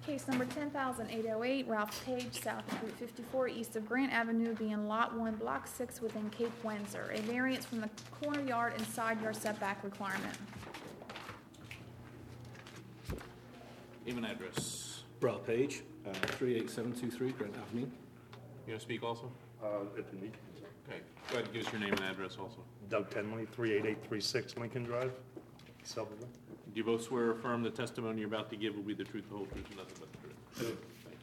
Case number 10,808, Ralph Page, south of Route 54, east of Grant Avenue, being Lot 1, Block 6 within Cape Windsor. A variance from the corner yard and side yard setback requirement. Name and address. Ralph Page, 38723 Grant Avenue. You want to speak also? If you need. Okay. Go ahead and give us your name and address also. Doug Tenley, 38836 Lincoln Drive, Selbyville. Do you both swear or affirm the testimony you're about to give will be the truth, the whole truth, and nothing but the truth?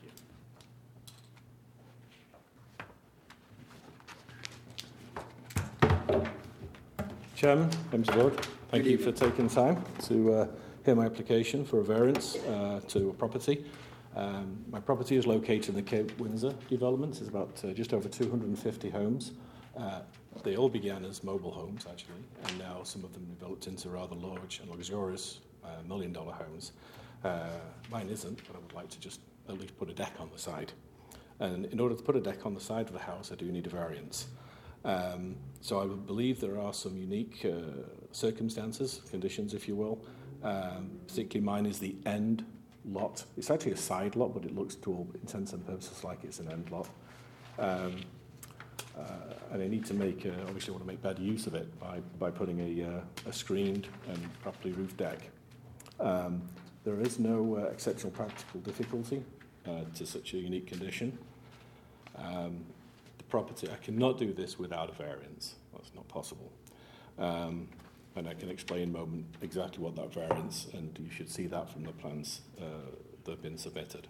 Thank you. Chairman, members of the board, thank you for taking time to hear my application for a variance to a property. My property is located in the Cape Windsor development. It's about just over 250 homes. They all began as mobile homes, actually, and now some of them developed into rather large and luxurious $1 million homes. Mine isn't, but I would like to just at least put a deck on the side. And in order to put a deck on the side of the house, I do need a variance. So I would believe there are some unique circumstances, conditions, if you will. Particularly mine is the end lot. It's actually a side lot, but it looks to all intents and purposes like it's an end lot. And I need to make, obviously want to make better use of it by putting a screened and properly roofed deck. There is no exceptional practical difficulty to such a unique condition. The property, I cannot do this without a variance. That's not possible. And I can explain in a moment exactly what that variance, and you should see that from the plans that have been submitted.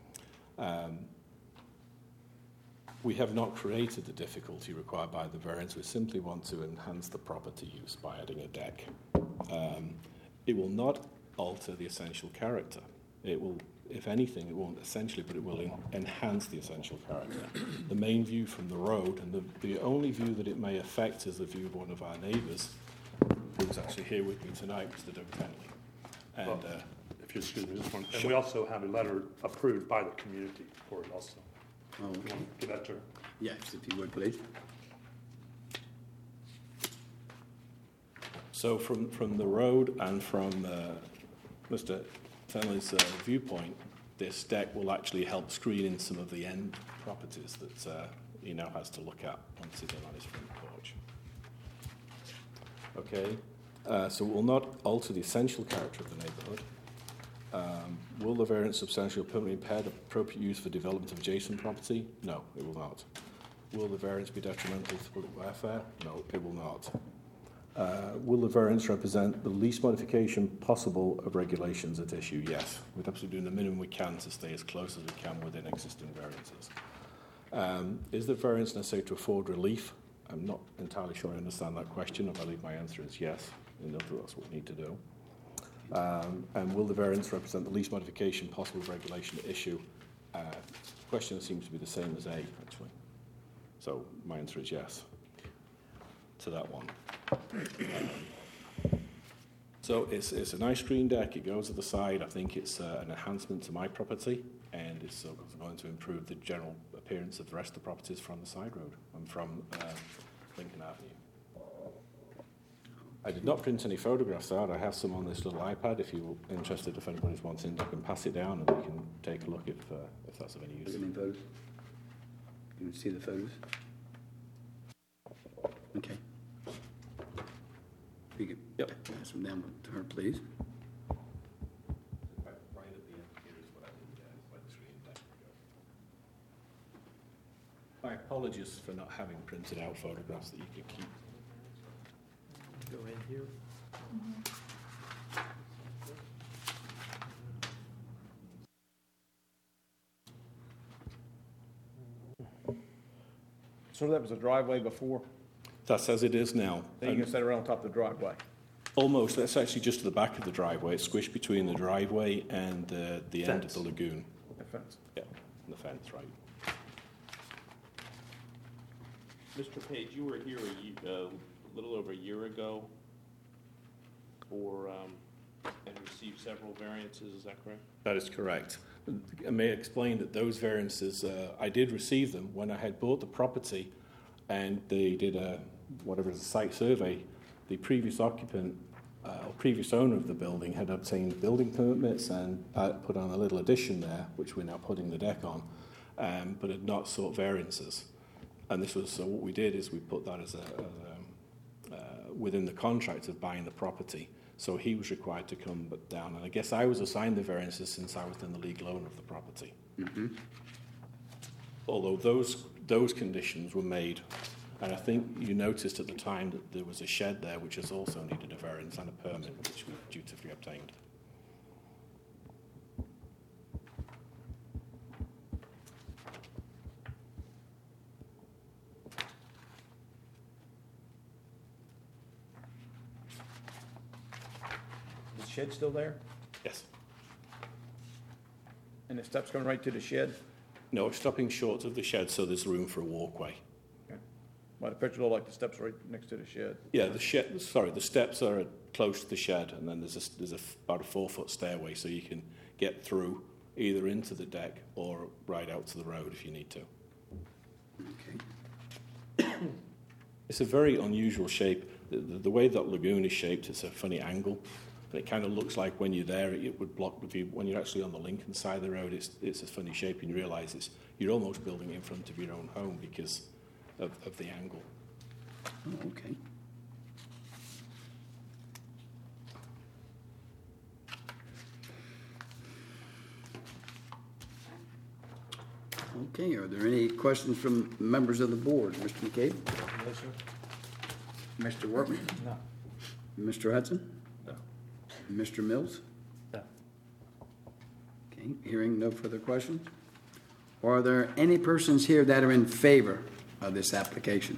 We have not created the difficulty required by the variance. We simply want to enhance the property use by adding a deck. It will not alter the essential character. It will, if anything, it won't essentially, but it will enhance the essential character. The main view from the road, and the only view that it may affect is the view of one of our neighbours, who's actually here with me tonight, Mr. Doug Tenley. And if you excuse me, this one. And we also have a letter approved by the community for it also. Oh, You want to give that to her? yes, if you would, please. so from the road and from Mr. Tenley's viewpoint, this deck will actually help screen in some of the end properties that he now has to look at once he's on his front porch. Okay, so it will not alter the essential character of the neighbourhood. Will the variance substantially or permanently impair the appropriate use for development of adjacent property? No, it will not. Will the variance be detrimental to public welfare? No, it will not. Will the variance represent the least modification possible of regulations at issue? Yes. We're absolutely doing the minimum we can to stay as close as we can within existing variances. Is the variance necessary to afford relief? I'm not entirely sure I understand that question. I believe my answer is yes. In other words, that's what we need to do. And will the variance represent the least modification possible of regulation at issue? The question seems to be the same as A, actually. So my answer is yes to that one. So it's a nice screen deck. It goes to the side. I think it's an enhancement to my property, and it's going to improve the general appearance of the rest of the properties from the side road and from Lincoln Avenue. I did not print any photographs out. I have some on this little iPad. If you're interested, if anybody's wanting, I can pass it down and we can take a look if that's of any use. Look at the photos. You can see the photos. Okay. You could pass them down to her, please. Right at the end here is what I did, like the screen deck. My apologies for not having printed out photographs that you could keep. Go in here. So that was a driveway before? That's as it is now. Then you can set it around top of the driveway? Almost. That's actually just to the back of the driveway. It's squished between the driveway and the end of the lagoon. The fence. Yeah, the fence, right. Mr. Page, you were here a little over a year ago and received several variances, is that correct? That is correct. I may explain that those variances, I did receive them when I had bought the property and they did a site survey. The previous occupant or previous owner of the building had obtained building permits and put on a little addition there, which we're now putting the deck on, but had not sought variances. And this was, so what we did is we put that as within the contract of buying the property. So he was required to come down. And I guess I was assigned the variances since I was then the legal owner of the property. Mm-hmm. Although those conditions were made, and I think you noticed at the time that there was a shed there which has also needed a variance and a permit, which we dutifully obtained. The shed still there? Yes. And the steps going right to the shed? No, stopping short of the shed so there's room for a walkway. Okay. Well, the picture looked like the steps right next to the shed. Yeah, the steps are close to the shed, and then there's about a 4-foot stairway, so you can get through either into the deck or right out to the road if you need to. Okay. It's a very unusual shape. The way that lagoon is shaped, it's a funny angle. And it kind of looks like when you're there, it would block the view. When you're actually on the Lincoln side of the road, it's a funny shape, and you realise you're almost building it in front of your own home because of the angle. Oh, okay. Okay, are there any questions from members of the board? Mr. McCabe? No, sir. Mr. Workman? No. Mr. Hudson? No. Mr. Mills? No. Okay, hearing no further questions. Are there any persons here that are in favor of this application?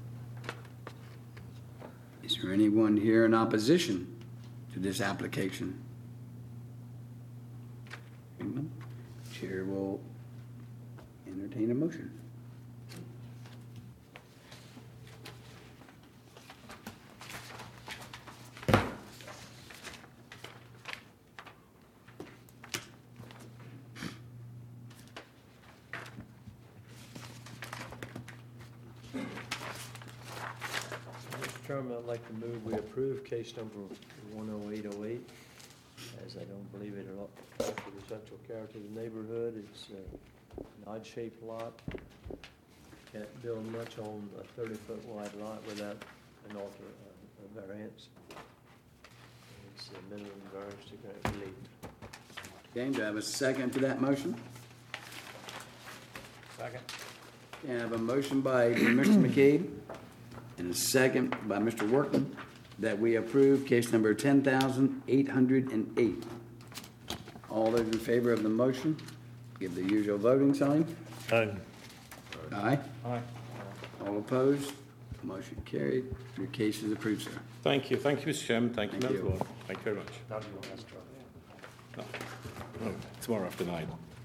Is there anyone here in opposition to this application? Hearing none, Chair will entertain a motion. Mr. Chairman, I'd like to move we approve case number 10808, as I don't believe it will alter the central character of the neighborhood. It's an odd-shaped lot. Can't build much on a 30-foot wide lot without an a variance. It's a minimum variance to grant relief. Okay, do I have a second to that motion? Second. Okay, I have a motion by Mr. McCabe and a second by Mr. Workman that we approve case number 10,808. All those in favor of the motion, give the usual voting sign. Aye. Aye. Aye. All opposed? Motion carried. Your case is approved, sir. Thank you, Mr. Chairman. Thank you, Thank Members of you. the Board. Thank you very much. Now do you want to ask Charlie? No, tomorrow after 9.